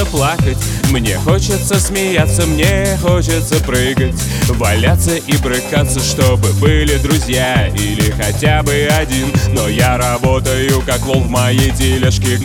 хочется плакать, мне хочется смеяться, мне хочется прыгать, валяться и брыкаться, чтобы были друзья или хотя бы один. Но я работаю как вол в моей тележке.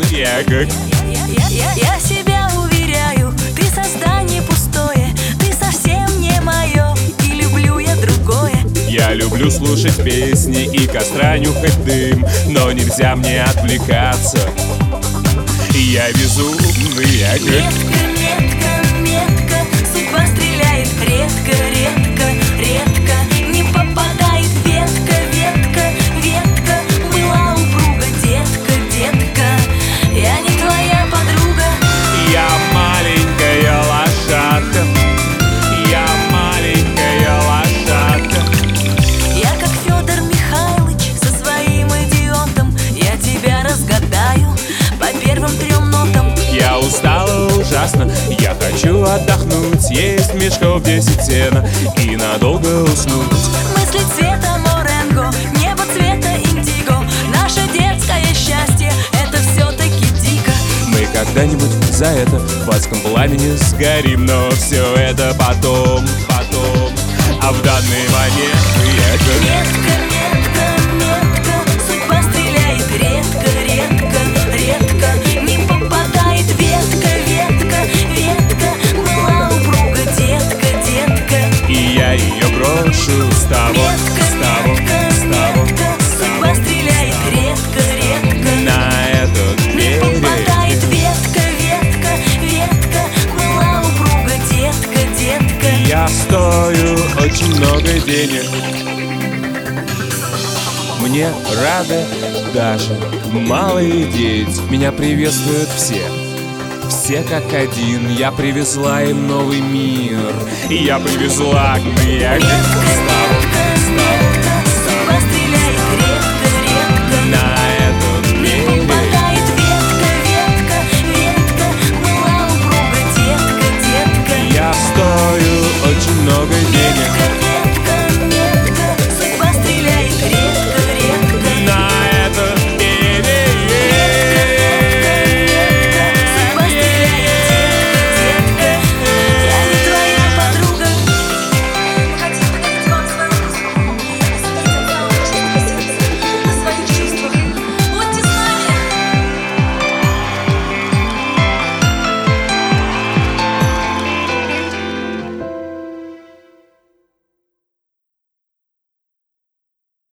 Я себя уверяю, ты создание пустое, ты совсем не мое, и люблю я другое. Я люблю слушать песни и костра нюхать дым, но нельзя мне отвлекаться. Я безумный. Метко, метко, метко, судьба стреляет редко, редко, редко. Не попадает ветка, ветка, ветка. Была упруга, детка, детка, я не твоя подруга. Я маленькая лошадка, я маленькая лошадка. Я как Федор Михайлович со своим идиотом, я тебя разгадаю по первым 3 нотам. Я устала ужасно, я хочу отдохнуть, съесть мешков 10 сена и надолго уснуть. Мысли цвета моренго, небо цвета индиго, наше детское счастье — это все-таки дико. Мы когда-нибудь за это в адском пламени сгорим, но все это потом. А в данный момент Метко, метко, метко, судьба стреляет редко, редко, редко. Не попадает ветка, ветка, ветка. Была упруга, детка, детка. и я ее брошу с того, Метко, метко, судьба стреляет редко, редко. на этот Не берег. попадает ветка, ветка, ветка. Была упруга, детка, детка. Я стою очень много денег, мне рады даже малые дети. Меня приветствуют все, все как один. Я привезла им новый мир, и я привезла к Метко,